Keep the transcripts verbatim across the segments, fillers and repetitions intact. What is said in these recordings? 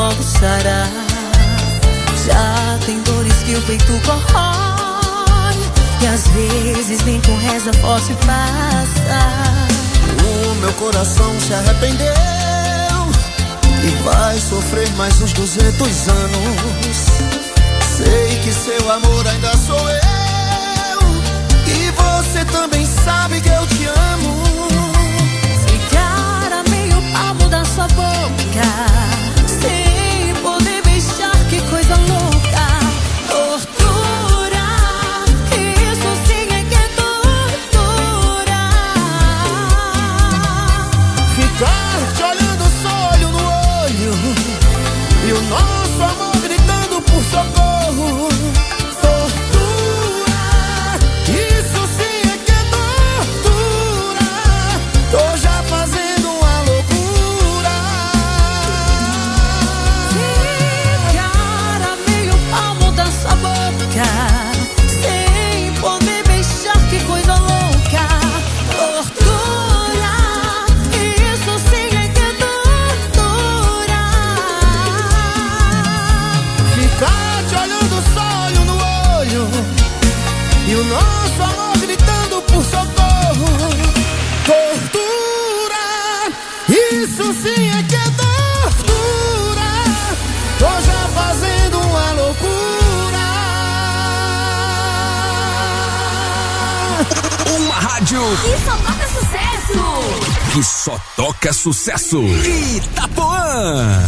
logo sarar. Já tem dores que o peito corrói, e às vezes nem com reza posso passar. O meu coração se arrependeu e vai sofrer mais uns duzentos anos. Sei que seu amor ainda sou eu, e você também sabe que eu te amo. Ficar a meio palmo da sua boca, sem poder beijar, que coisa louca. Tortura, isso sim é que é tortura. Ficar te olhando só olho no olho, e o nosso amor gritando por socorro. Tortura, isso sim é que é tortura. Tô já fazendo uma loucura. Ficar a meio palmo da sua boca, sem poder beijar, que coisa louca. Tortura, isso sim é que é tortura. Ficar te olhando só olho no olho, e o nosso amor gritando por socorro. Tortura, isso sim é que é tortura. Tô já fazendo uma loucura. Uma rádio E só toca sucesso. que só toca sucesso. Itapuã.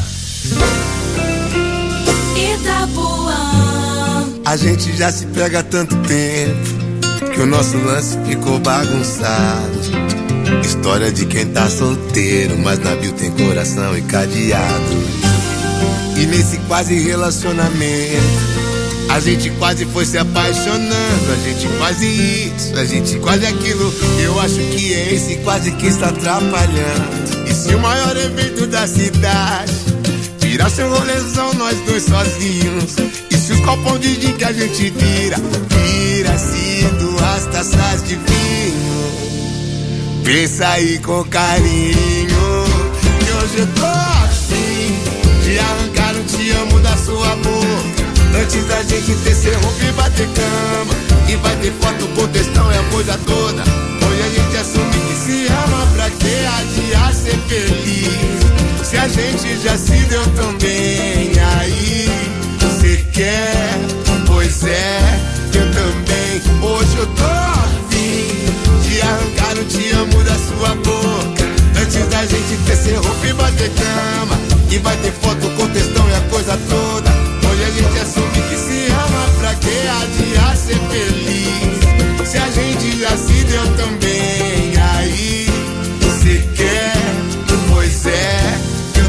Itapuã. A gente já se pega há tanto tempo que o nosso lance ficou bagunçado. História de quem tá solteiro, mas navio tem coração e cadeado. E nesse quase relacionamento, a gente quase foi se apaixonando. A gente quase isso, a gente quase aquilo. Eu acho que é esse quase que está atrapalhando. E se o maior evento da cidade virasse um rolezão, nós dois sozinhos? E se os copão de gin que a gente vira vira-se duas taças de vinho? Pensa aí com carinho, que hoje eu tô assim, de arrancar um te amo da sua boca, antes da gente tecer roupa e bater cama. E vai ter foto com textão e a coisa toda. Hoje a gente assume que se ama, pra que adiar ser feliz, se a gente já se deu tão bem. Aí cê quer, pois é, eu também. Hoje eu tô afim de arrancar um te amo da sua boca, antes da gente tecer roupa e bater cama. E vai ter foto com textão e a coisa toda. Hoje a gente assume que se ama, pra que adiar ser feliz, se a gente já se deu tão bem. Aí cê quer, pois é, eu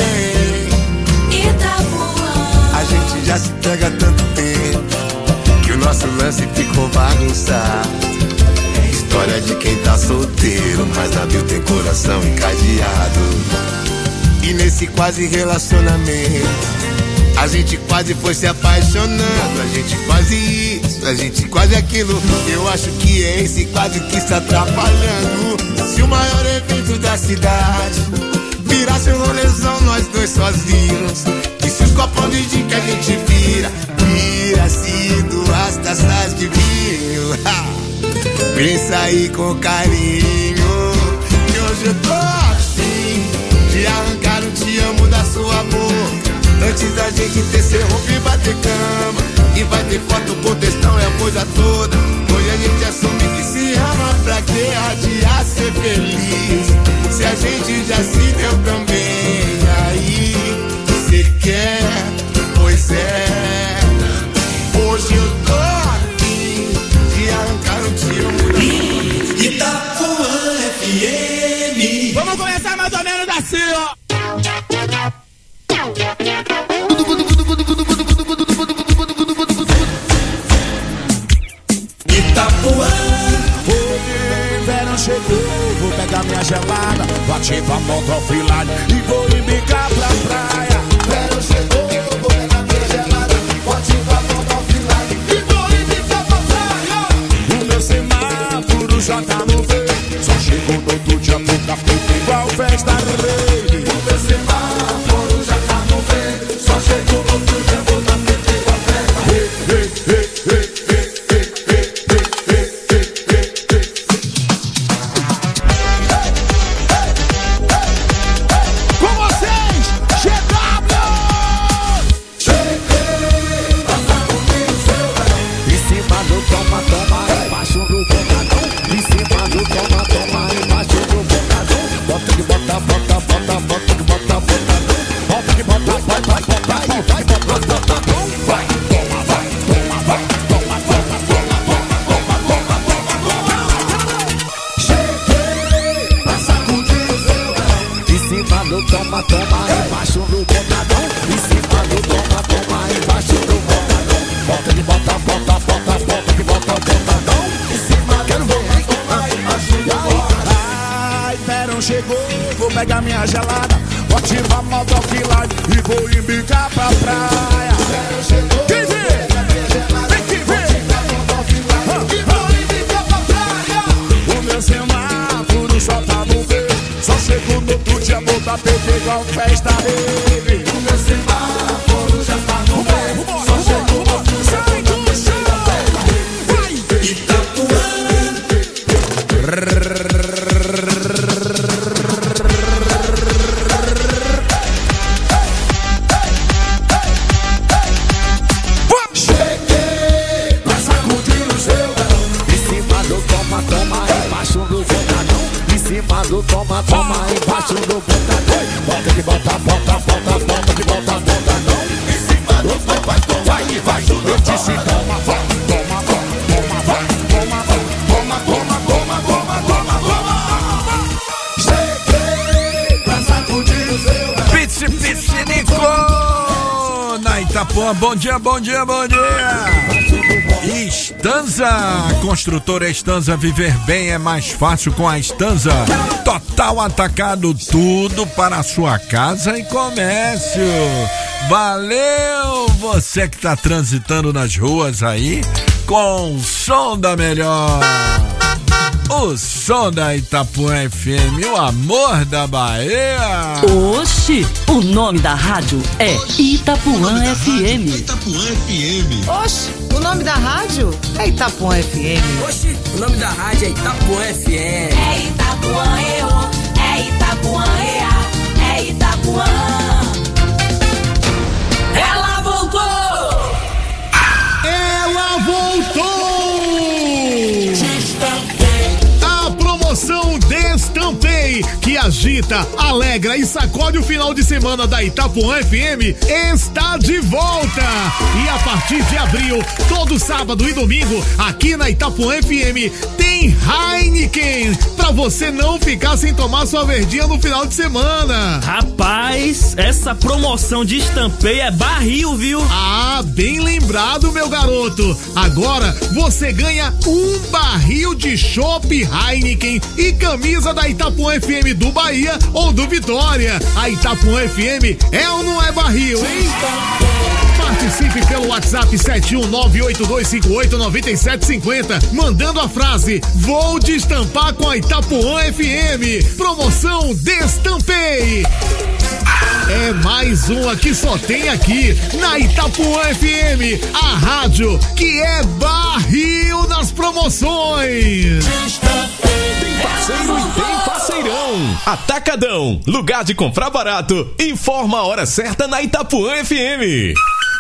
também. Itapuã. A gente já se pega há tanto tempo que o nosso lance ficou bagunçado. História de quem tá solteiro, mas navio tem coração encadeado. E nesse quase relacionamento, a gente quase foi se apaixonando. A gente quase isso, a gente quase aquilo. Eu acho que é esse quase que está atrapalhando. Se o maior evento da cidade virasse um rolezão, nós dois sozinhos. E se os copão de gin que a gente vira vira-se duas taças de vinho? Pensa aí com carinho, que hoje eu tô assim, de arrancar um te amo da sua boca, antes da gente tecer roupa e bater cama. E vai ter foto com textão e a coisa toda. Hoje a gente assume que se ama, pra que adiar ser feliz, se a gente já se deu tão bem. Aí cê quer, pois é, hoje eu tô aqui de arrancar um te amo. Itapuã F M. Vamos começar mais ou menos assim, ó. Itapuã. O verão chegou, vou pegar minha gelada, vou ativar a moto offline e vou embicar pra praia. Verão chegou, vou pegar minha gelada, vou ativar a moto offline e vou embicar pra praia. O meu semáforo já tá no verde, só chegou todo dia pouca feita igual festa rei. O meu semáforo já tá no verde, Verão chegou, vou pegar minha gelada, vou ativar modo offline e vou embicar pra praia. Verão chegou, Quem vê? vou pegar minha gelada, Vem que vou vê. ativar modo offline e vou embicar pra praia. O meu semáforo só tá no verde, só chego no outro dia, vou dar P T igual festa rave. O meu semáforo já tá no verde, só chegou no outro dia, vou dar P T igual festa rave. Itapuã. Cheguei pra sacudir o seu verão. Em cima do toma, toma, embaixo do botadão. Em cima do toma, toma, embaixo do botadão. Bota que bota, bota, bota, bota que bota, botadão. Em cima do toma, toma, embaixo do Eu disse toma, vai, toma, vai, toma, vai, toma, vai, toma, toma, toma, toma, toma, toma. cheguei pra sacudir o seu verão. Pitsi, pitsi, Nico! Na Itapuã, bom dia, bom dia, bom dia! Estanza, construtora Estanza, viver bem é mais fácil com a Estanza. Total atacado, tudo para a sua casa e comércio. Valeu, você que tá transitando nas ruas aí com o som da melhor. O som da Itapuã F M, o amor da Bahia. Oxi, o nome da rádio é Itapuã F M. Itapuã F M. Oxe, o nome da rádio é Itapuã F M. Oxi, o nome da rádio é Itapuã F M. É Itapuã, eu, é Itapuã, ea, é Itapuã. Ela voltou! Ela voltou! A promoção Destampei, que agita, alegra e sacode o final de semana da Itapuã F M, está de volta! E a partir de abril, todo sábado e domingo, aqui na Itapuã F M, tem Heineken, pra você não ficar sem tomar sua verdinha no final de semana. Rapaz, essa promoção de Estampei é barril, viu? Ah, bem lembrado, meu garoto. Agora você ganha um barril de chopp Heineken e camisa da Itapuã F M do Bahia ou do Vitória. A Itapuã F M é ou não é barril, hein? Participe pelo WhatsApp sete um nove oito dois cinco oito nove sete cinco zero, mandando a frase "Vou destampar com a Itapuã F M". Promoção Destampei. É mais uma que só tem aqui na Itapuã F M, a rádio que é barril nas promoções. Tem parceiro e tem parceirão. Atacadão, lugar de comprar barato. Informa a hora certa na Itapuã F M.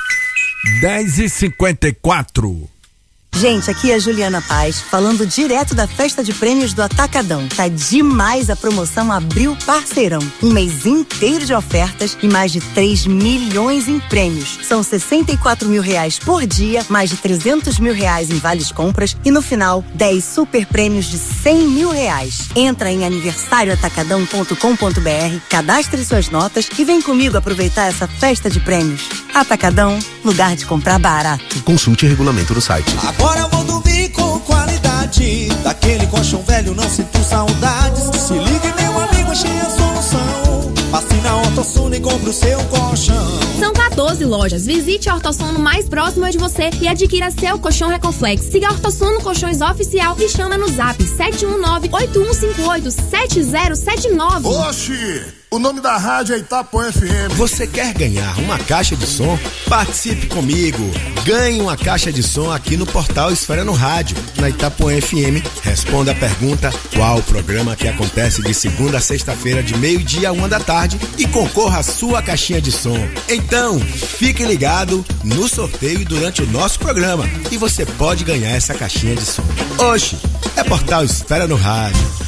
dez e cinquenta e quatro. Gente, aqui é a Juliana Paz, falando direto da festa de prêmios do Atacadão. Tá demais a promoção Abril Parceirão. Um mês inteiro de ofertas e mais de três milhões em prêmios. São sessenta e quatro mil reais por dia, mais de trezentos mil reais em vales compras e no final, dez super prêmios de cem mil reais. Entra em aniversário atacadão ponto com ponto br, cadastre suas notas e vem comigo aproveitar essa festa de prêmios. Atacadão, lugar de comprar barato. Consulte o regulamento do site. Agora eu vou dormir com qualidade. Daquele colchão velho não sinto saudades. Se ligue, meu amigo, achei a solução. Passe na Ortosono e compre o seu colchão. São quatorze lojas. Visite a Ortosono mais próxima de você e adquira seu colchão Recoflex. Siga a Ortosono Colchões Oficial e chama no zap sete um nove oito um cinco oito sete zero sete nove. Oxi! O nome da rádio é Itapuã F M. Você quer ganhar uma caixa de som? Participe comigo. Ganhe uma caixa de som aqui no portal Esfera no Rádio, na Itapuã F M. Responda a pergunta: qual o programa que acontece de segunda a sexta-feira, de meio-dia a uma da tarde, e concorra à sua caixinha de som. Então, fique ligado no sorteio durante o nosso programa e você pode ganhar essa caixinha de som. Oxi, é portal Esfera no Rádio.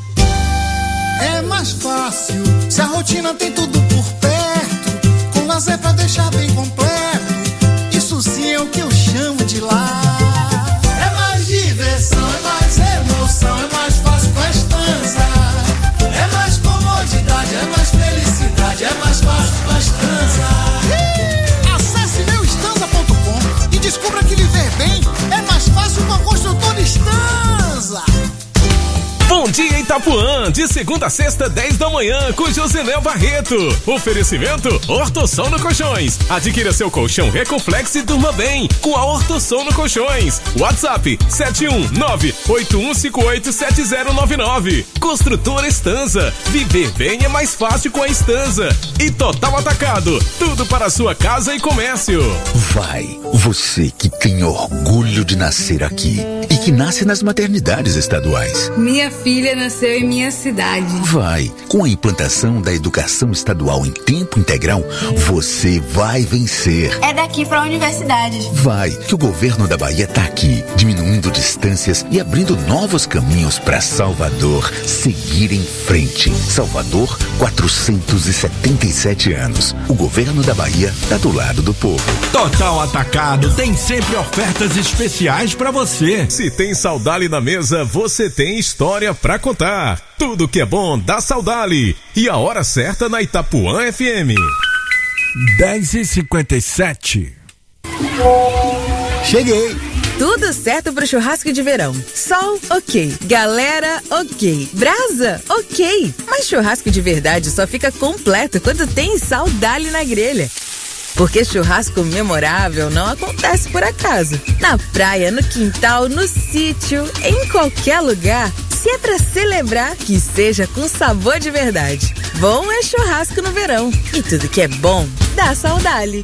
É mais fácil se a rotina tem tudo por perto, com lazer pra deixar bem completo. Isso sim é o que eu chamo de lar. É mais diversão, é mais emoção, é mais fácil com a Estanza. É mais comodidade, é mais felicidade, é mais fácil com a Estanza. Acesse meu estanza ponto com e descubra que viver bem é mais fácil com a construtora Estanza. Bom dia, Itapuã, de segunda a sexta, dez da manhã, com Josinéu Barreto. Oferecimento Ortosono Colchões. Adquira seu colchão Recoflex e durma bem com a Ortosono Colchões. WhatsApp sete um nove oito um cinco oito sete zero nove nove. Construtora Estanza. Viver bem é mais fácil com a Estanza. E Total Atacado. Tudo para a sua casa e comércio. Vai, você que tem orgulho de nascer aqui e que nasce nas maternidades estaduais. Minha filha nasceu em minha cidade. Vai, com a implantação da educação estadual em tempo integral, você vai vencer. É daqui para a universidade. Vai, que o governo da Bahia tá aqui, diminuindo distâncias e abrindo novos caminhos para Salvador seguir em frente. Salvador, quatrocentos e setenta e sete anos. O governo da Bahia tá do lado do povo. Total Atacado tem sempre ofertas especiais para você. Se tem Saudali na mesa, você tem história pra contar. Tudo que é bom dá Saudali. E a hora certa na Itapuã F M. dez e cinquenta e sete. Cheguei. Tudo certo pro churrasco de verão. Sol, ok. Galera, ok. Brasa, ok. Mas churrasco de verdade só fica completo quando tem Saudali na grelha. Porque churrasco memorável não acontece por acaso. Na praia, no quintal, no sítio, em qualquer lugar. Se é pra celebrar, que seja com sabor de verdade. Bom é churrasco no verão. E tudo que é bom, dá Saudali.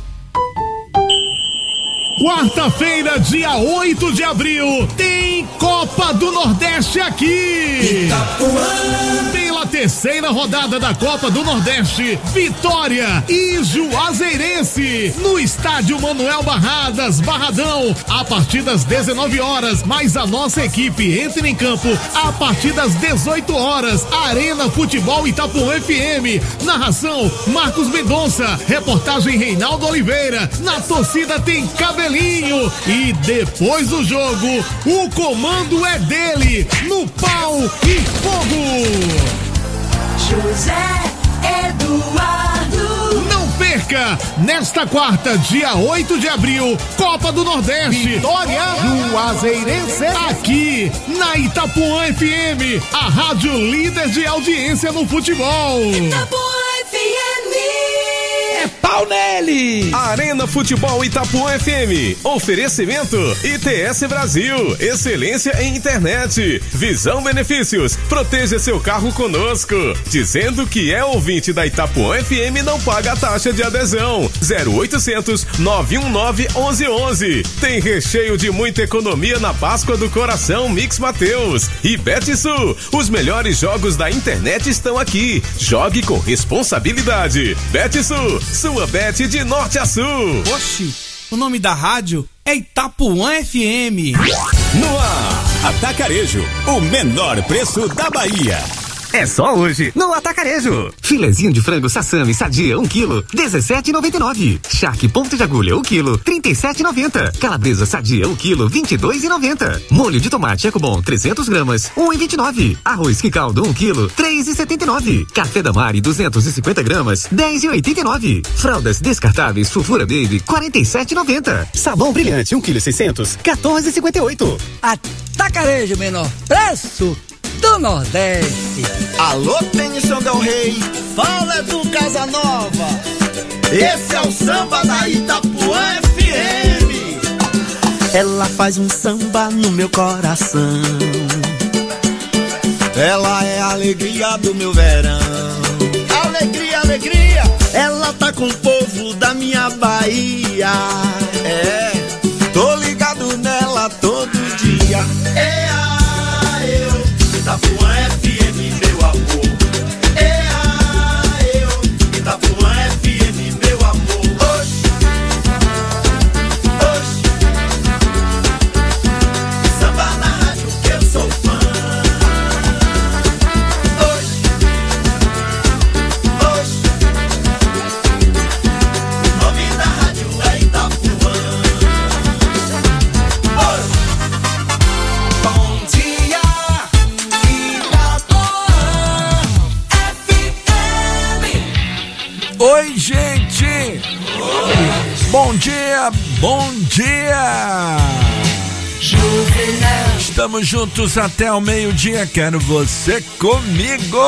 Quarta-feira, dia oito de abril, tem Copa do Nordeste aqui. Itapuã. Pela terceira rodada da Copa do Nordeste, Vitória e Juazeirense, no estádio Manuel Barradas, Barradão, a partir das dezenove horas, mas a nossa equipe entra em campo a partir das dezoito horas, Arena Futebol Itapuã F M, narração Marcos Mendonça, reportagem Reinaldo Oliveira, na torcida tem Cabelo e depois do jogo, o comando é dele, no pau e fogo. José Eduardo. Não perca, nesta quarta, dia oito de abril, Copa do Nordeste. Vitória Juazeirense. Aqui, na Itapuã F M, a rádio líder de audiência no futebol. Itapuã F M. É pau nele! Arena Futebol Itapuã F M. Oferecimento I T S Brasil. Excelência em internet. Visão Benefícios. Proteja seu carro conosco. Dizendo que é ouvinte da Itapuã F M, não paga a taxa de adesão. zero oitocentos, nove um nove, onze onze. Tem recheio de muita economia na Páscoa do Coração Mix Mateus. E Betsul. Os melhores jogos da internet estão aqui. Jogue com responsabilidade. Betsul. Sua bet de norte a sul. Oxi, o nome da rádio é Itapuã F M. No ar, Atacarejo, o menor preço da Bahia. É só hoje, no Atacarejo. Filezinho de frango Sassami Sadia, um quilo, dezessete e noventa e nove. Charque ponto de agulha, um quilo, trinta e sete e noventa. Calabresa Sadia, um quilo, vinte e dois e noventa. Molho de tomate Ecobom, trezentos gramas, um e vinte e nove. Arroz Quicaldo, um quilo, três e setenta e nove. Café da Mari, duzentos e cinquenta gramas, dez e oitenta e nove. Fraldas descartáveis Fufura Baby, quarenta e sete e noventa. Sabão Brilhante, um quilo, seiscentos, quatorze e cinquenta e oito. Atacarejo, menor preço do Nordeste. Alô, Tennyson Del Rey, fala do Casanova. Esse é o samba da Itapuã F M. Ela faz um samba no meu coração. Ela é a alegria do meu verão. Alegria, alegria. Ela tá com o povo da minha Bahia. É, tô ligado nela todo dia. É a eu. Itapuã F M, meu amor. É a eu. Itapuã F M, meu amor. Oxi, oxi. Samba na rádio que eu sou fã. Oxi, oxi. O nome da rádio é Itapuã. Oxi. Bom dia. Oi, gente! Oi. Bom dia, bom dia! Juvenal. Estamos juntos até ao meio-dia. Quero você comigo.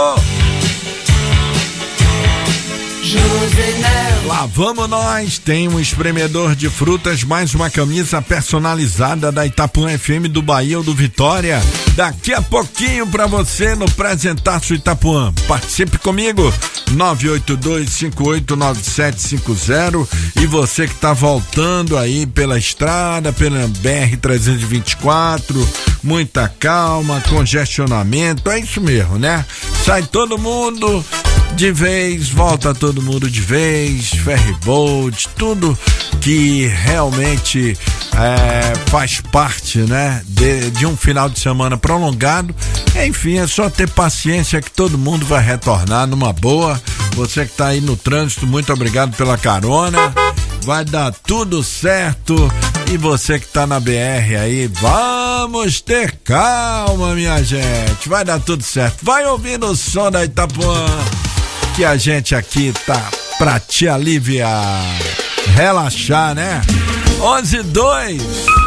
Lá vamos nós, tem um espremedor de frutas, mais uma camisa personalizada da Itapuã F M do Bahia ou do Vitória. Daqui a pouquinho pra você no Presentaço Itapuã. Participe comigo, nove oito dois, cinco oito nove sete cinco zero. E você que tá voltando aí pela estrada, pela B R trezentos e vinte e quatro, muita calma, congestionamento, é isso mesmo, né? Sai todo mundo de vez, volta todo mundo de vez, ferryboat, tudo que realmente é, faz parte, né, de, de um final de semana prolongado. Enfim, é só ter paciência que todo mundo vai retornar numa boa. Você que tá aí no trânsito, muito obrigado pela carona, vai dar tudo certo. E você que tá na B R aí, vamos ter calma, minha gente, vai dar tudo certo. Vai ouvindo o som da Itapuã, que a gente aqui tá pra te aliviar, relaxar, né? onze e dois.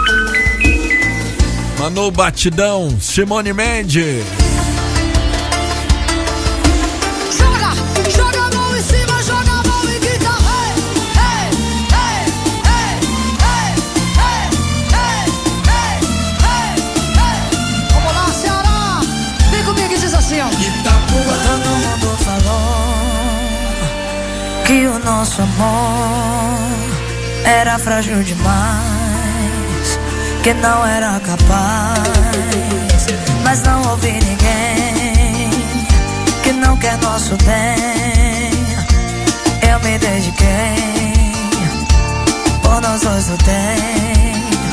Manu Batidão, Simone Mendes. Joga, joga a mão em cima, joga a mão em guitarra. Hey, hey, hey, hey, hey, hey, hey, hey, hey. Vamos lá, Ceará. Vem comigo e diz assim, ó. Itapuã. Todo mundo falou que o nosso amor era frágil demais, que não era capaz, mas não ouvi ninguém que não quer nosso bem. Eu me dediquei, por nós dois lutei.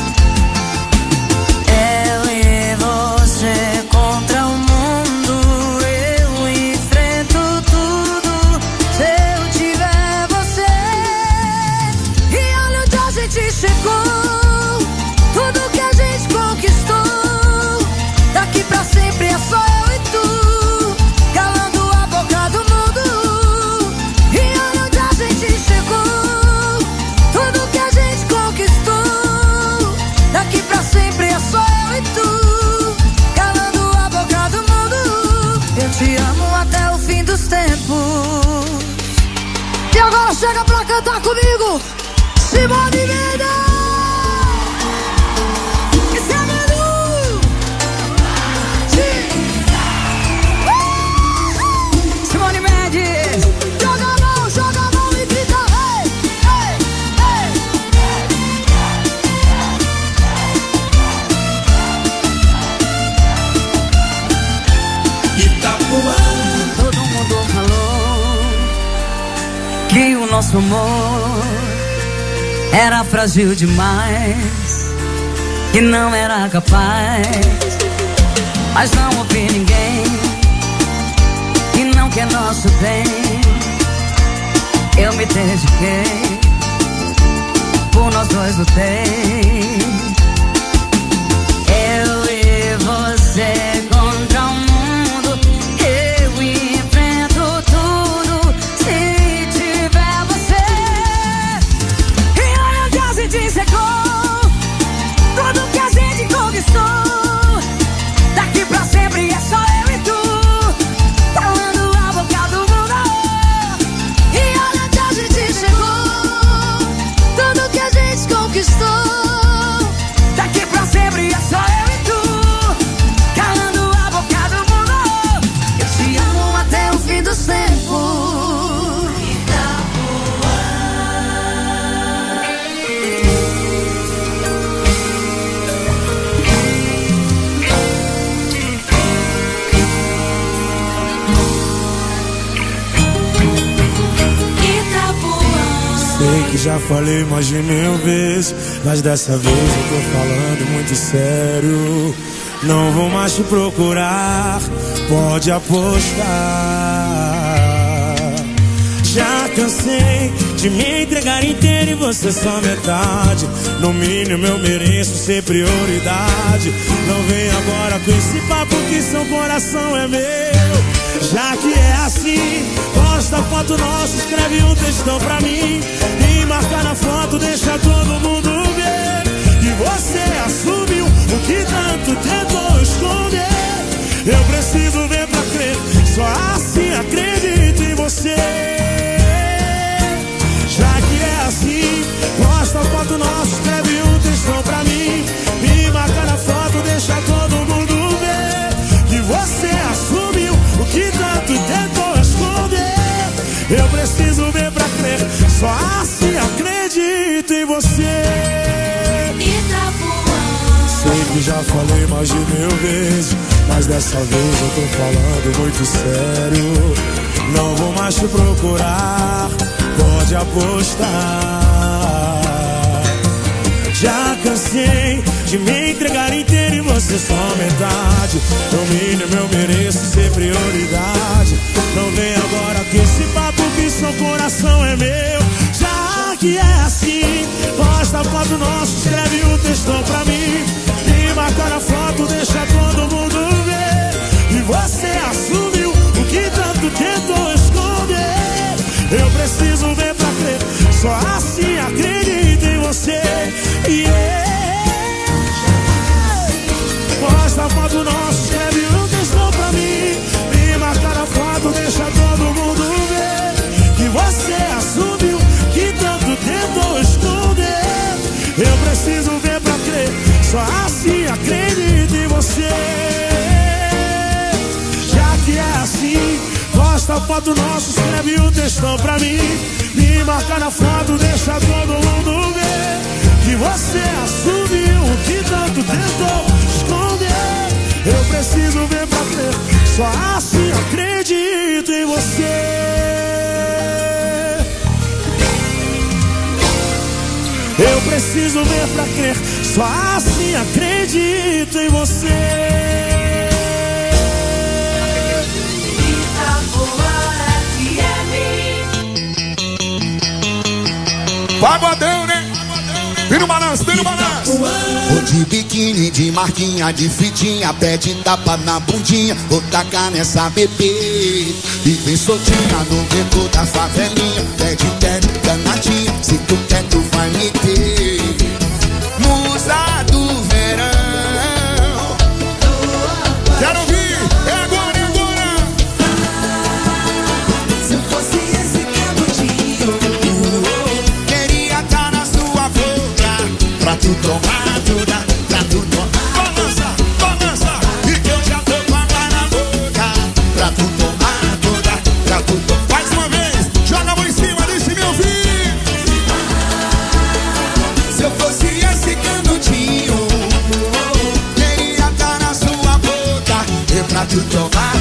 Eu e você contra o mundo, eu enfrento tudo se eu tiver você. E olha onde a gente chegou, tudo que a gente conquistou. Daqui pra sempre é só eu e tu, calando a boca do mundo. E olha onde a gente chegou, tudo que a gente conquistou. Daqui pra sempre é só eu e tu, calando a boca do mundo. Eu te amo até o fim dos tempos. E agora chega pra cantar comigo, Simone Mendes. Esse é Manu. Simone Mendes. Joga a mão, joga a mão e grita, hey, hey, hey, hey. Itapuã. Todo mundo falou que o nosso amor era frágil demais, que não era capaz, mas não ouvi ninguém que não quer nosso bem. Eu me dediquei, por nós dois lutei. Eu e você contra o mundo, eu enfrento tudo se tiver você. E olha onde a gente chegou, tudo que a gente conquistou. Daqui pra sempre é só eu e tu, calando a boca do mundo. E olha onde a gente chegou, tudo que a gente conquistou. Daqui pra sempre é só eu e tu, calando a boca do mundo. Eu te amo até o fim dos tempos. Sei que já falei mais de mil vezes, mas dessa vez eu tô falando muito sério. Não vou mais te procurar, pode apostar. Já cansei de me entregar inteiro e você só metade. No mínimo eu mereço ser prioridade. Não vem agora com esse papo que seu coração é meu. Já que é assim, posta foto nossa, escreve um textão pra mim e marca na foto, deixa todo mundo ver que você assumiu o que tanto tentou esconder. Eu preciso ver pra crer, só assim acredito em você. Já que é assim, posta a foto nossa, escreve um textão pra mim. Me marca na foto, deixa todo mundo ver que você assumiu o que tanto tentou esconder. Eu preciso ver pra crer, só assim acredito em você. Sei que já falei mais de mil vezes, mas dessa vez eu tô falando muito sério. Não vou mais te procurar, pode apostar. Já cansei de me entregar inteiro e você só metade. No mínimo eu mereço ser prioridade. Não vem agora com esse papo que seu coração é meu. Já que é assim, posta a foto nossa, escreve um textão pra mim. E marca na foto, deixa todo mundo ver. E você assumiu o que tanto tentou esconder. Eu preciso ver pra crer, só assim acredito em você. Yeah. Posta a foto nossa, escreve um textão pra mim. Me marca na foto, deixa todo mundo ver. Que você assumiu que tanto tentou esconder. Eu preciso ver pra crer, só assim acredito em você. Já que é assim, posta a foto nossa, escreve um textão pra mim. Me marca na foto, deixa todo mundo ver. Que você assumiu o que tanto tentou esconder. Eu preciso ver pra crer, só assim acredito em você. Eu preciso ver pra crer, só assim acredito em você. Pagodão, né? Vira o balanço, vira o balanço. Vou de biquíni, de marquinha, de fitinha, pede tapa na bundinha, vou tacar nessa bebê. E vem soltinha no beco da favelinha, pede terno, danadinha, se tu quer tu vai me ter. Musa do verão. Quero ouvir, é agora, é agora. Se eu fosse esse canudinho, queria estar na sua boca, pra tu tomar toda, pra tu tomar. Balança, balança. E que eu já tô com água na boca, pra tu tomar toda, pra tu tomar. Mais uma vez, joga a mão em cima, deixa me ouvir. Se eu fosse esse canudinho, queria estar na sua boca, e pra tu tomar